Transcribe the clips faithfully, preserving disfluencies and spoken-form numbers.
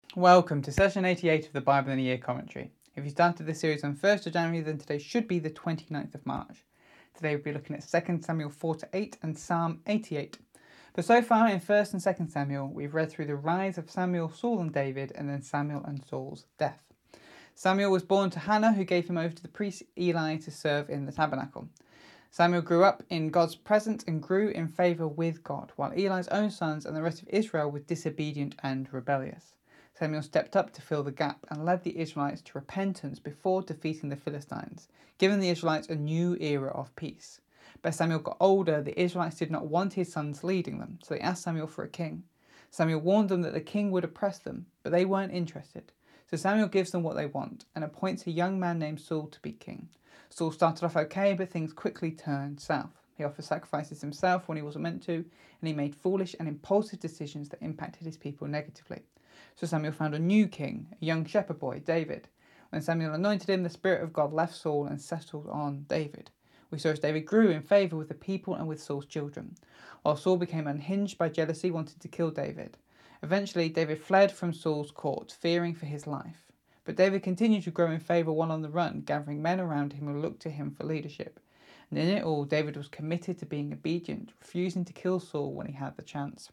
Welcome to session eighty-eight of the Bible in a Year commentary. If you started this series on first of January, then today should be the twenty-ninth of March. Today we'll be looking at Second Samuel four to eight and Psalm eighty-eight. But so far in First and Second Samuel, we've read through the rise of Samuel, Saul and David, and then Samuel and Saul's death. Samuel was born to Hannah, who gave him over to the priest Eli to serve in the tabernacle. Samuel grew up in God's presence and grew in favour with God, while Eli's own sons and the rest of Israel were disobedient and rebellious. Samuel stepped up to fill the gap and led the Israelites to repentance before defeating the Philistines, giving the Israelites a new era of peace. But as Samuel got older, the Israelites did not want his sons leading them, so they asked Samuel for a king. Samuel warned them that the king would oppress them, but they weren't interested. So Samuel gives them what they want and appoints a young man named Saul to be king. Saul started off okay, but things quickly turned south. He offered sacrifices himself when he wasn't meant to, and he made foolish and impulsive decisions that impacted his people negatively. So Samuel found a new king, a young shepherd boy, David. When Samuel anointed him, the Spirit of God left Saul and settled on David. We saw as David grew in favour with the people and with Saul's children, while Saul became unhinged by jealousy, wanted to kill David. Eventually, David fled from Saul's court, fearing for his life. But David continued to grow in favour while on the run, gathering men around him who looked to him for leadership. And in it all, David was committed to being obedient, refusing to kill Saul when he had the chance.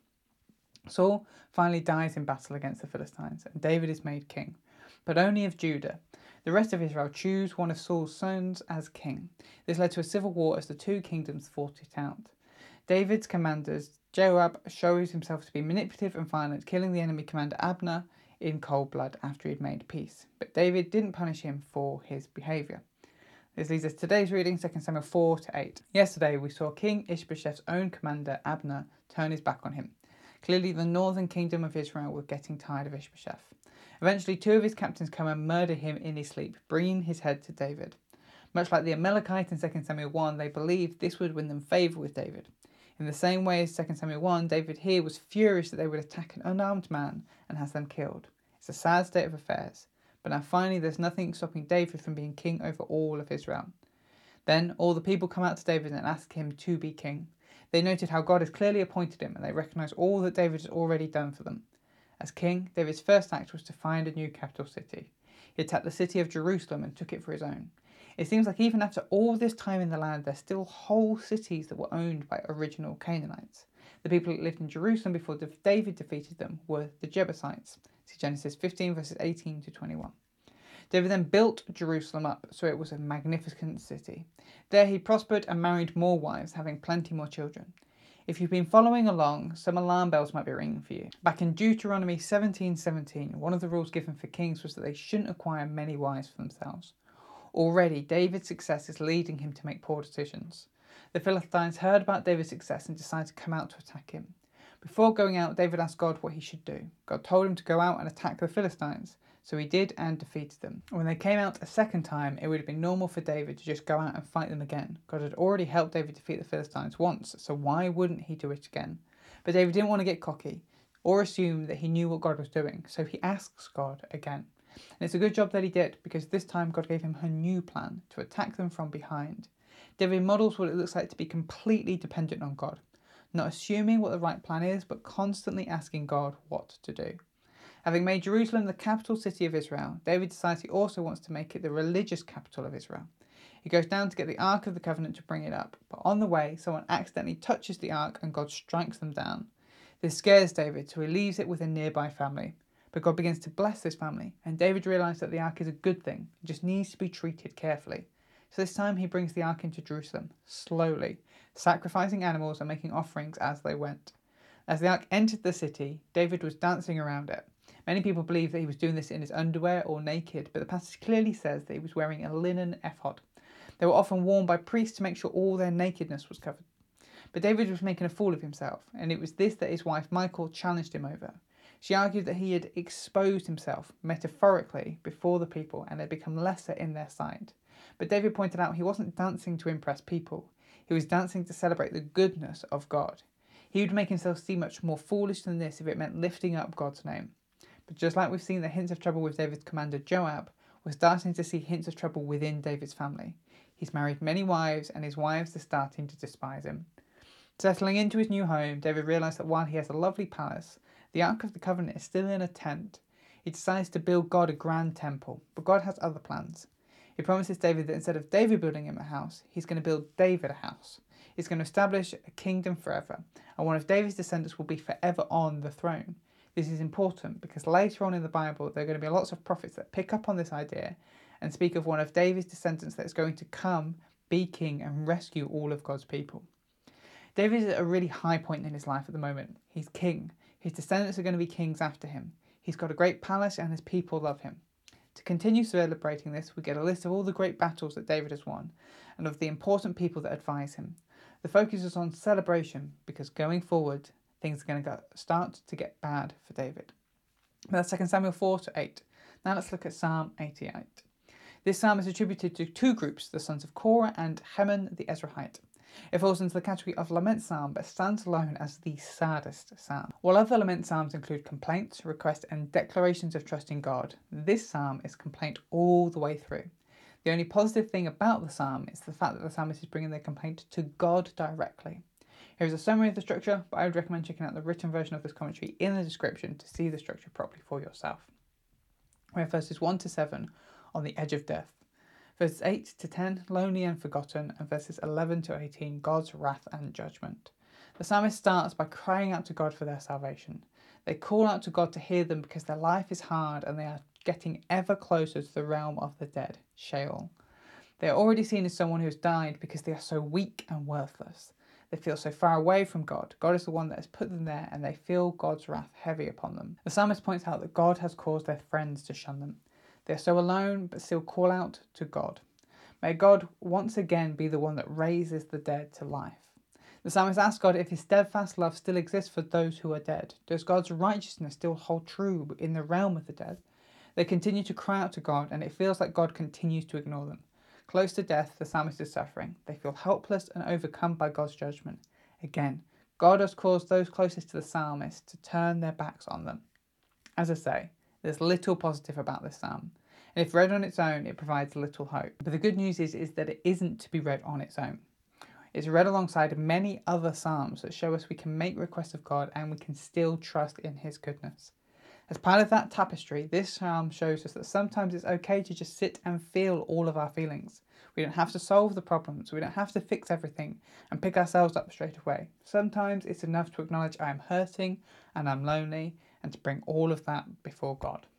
Saul finally dies in battle against the Philistines, and David is made king, but only of Judah. The rest of Israel choose one of Saul's sons as king. This led to a civil war as the two kingdoms fought it out. David's commanders, Joab, shows himself to be manipulative and violent, killing the enemy commander Abner in cold blood after he'd made peace. But David didn't punish him for his behaviour. This leads us to today's reading, Second Samuel four to eight. Yesterday we saw King Ishbosheth's own commander Abner turn his back on him. Clearly the northern kingdom of Israel were getting tired of Ishbosheth. Eventually two of his captains come and murder him in his sleep, bringing his head to David. Much like the Amalekites in Second Samuel one, they believed this would win them favour with David. In the same way as Second Samuel one, David here was furious that they would attack an unarmed man and has them killed. It's a sad state of affairs, but now finally there's nothing stopping David from being king over all of Israel. Then all the people come out to David and ask him to be king. They noted how God has clearly appointed him, and they recognise all that David has already done for them. As king, David's first act was to find a new capital city. He attacked the city of Jerusalem and took it for his own. It seems like even after all this time in the land, there's still whole cities that were owned by original Canaanites. The people that lived in Jerusalem before David defeated them were the Jebusites. See Genesis fifteen verses eighteen to twenty-one. David then built Jerusalem up so it was a magnificent city. There he prospered and married more wives, having plenty more children. If you've been following along, some alarm bells might be ringing for you. Back in Deuteronomy seventeen seventeen, one of the rules given for kings was that they shouldn't acquire many wives for themselves. Already, David's success is leading him to make poor decisions. The Philistines heard about David's success and decided to come out to attack him. Before going out, David asked God what he should do. God told him to go out and attack the Philistines, so he did and defeated them. When they came out a second time, it would have been normal for David to just go out and fight them again. God had already helped David defeat the Philistines once, so why wouldn't he do it again? But David didn't want to get cocky or assume that he knew what God was doing, so he asks God again. And it's a good job that he did, because this time God gave him a new plan to attack them from behind. David models what it looks like to be completely dependent on God, not assuming what the right plan is, but constantly asking God what to do. Having made Jerusalem the capital city of Israel, David decides he also wants to make it the religious capital of Israel. He goes down to get the Ark of the Covenant to bring it up, but on the way someone accidentally touches the Ark and God strikes them down. This scares David, so he leaves it with a nearby family. But God begins to bless this family, and David realises that the Ark is a good thing. It just needs to be treated carefully. So this time he brings the Ark into Jerusalem, slowly, sacrificing animals and making offerings as they went. As the Ark entered the city, David was dancing around it. Many people believe that he was doing this in his underwear or naked, but the passage clearly says that he was wearing a linen ephod. They were often worn by priests to make sure all their nakedness was covered. But David was making a fool of himself, and it was this that his wife Michal challenged him over. She argued that he had exposed himself, metaphorically, before the people and had become lesser in their sight. But David pointed out he wasn't dancing to impress people. He was dancing to celebrate the goodness of God. He would make himself seem much more foolish than this if it meant lifting up God's name. But just like we've seen the hints of trouble with David's commander Joab, we're starting to see hints of trouble within David's family. He's married many wives, and his wives are starting to despise him. Settling into his new home, David realised that while he has a lovely palace, the Ark of the Covenant is still in a tent. He decides to build God a grand temple, but God has other plans. He promises David that instead of David building him a house, he's going to build David a house. He's going to establish a kingdom forever, and one of David's descendants will be forever on the throne. This is important because later on in the Bible, there are going to be lots of prophets that pick up on this idea and speak of one of David's descendants that is going to come, be king, and rescue all of God's people. David is at a really high point in his life at the moment. He's king. His descendants are going to be kings after him. He's got a great palace and his people love him. To continue celebrating this, we get a list of all the great battles that David has won and of the important people that advise him. The focus is on celebration because going forward, things are going to start to get bad for David. But that's Second Samuel four to eight. Now let's look at Psalm eighty-eight. This psalm is attributed to two groups, the sons of Korah and Heman the Ezrahite. It falls into the category of lament psalm, but stands alone as the saddest psalm. While other lament psalms include complaints, requests, and declarations of trust in God, this psalm is complaint all the way through. The only positive thing about the psalm is the fact that the psalmist is bringing their complaint to God directly. Here is a summary of the structure, but I would recommend checking out the written version of this commentary in the description to see the structure properly for yourself. We have verses one to seven, on the edge of death. Verses eight to ten, lonely and forgotten, and verses eleven to eighteen, God's wrath and judgment. The psalmist starts by crying out to God for their salvation. They call out to God to hear them because their life is hard and they are getting ever closer to the realm of the dead, Sheol. They are already seen as someone who has died because they are so weak and worthless. They feel so far away from God. God is the one that has put them there and they feel God's wrath heavy upon them. The psalmist points out that God has caused their friends to shun them. They are so alone, but still call out to God. May God once again be the one that raises the dead to life. The psalmist asks God if his steadfast love still exists for those who are dead. Does God's righteousness still hold true in the realm of the dead? They continue to cry out to God, and it feels like God continues to ignore them. Close to death, the psalmist is suffering. They feel helpless and overcome by God's judgment. Again, God has caused those closest to the psalmist to turn their backs on them. As I say, there's little positive about this psalm, and if read on its own, it provides little hope. But the good news is, is that it isn't to be read on its own. It's read alongside many other psalms that show us we can make requests of God and we can still trust in his goodness. As part of that tapestry, this psalm shows us that sometimes it's okay to just sit and feel all of our feelings. We don't have to solve the problems, we don't have to fix everything and pick ourselves up straight away. Sometimes it's enough to acknowledge I am hurting and I'm lonely, and to bring all of that before God.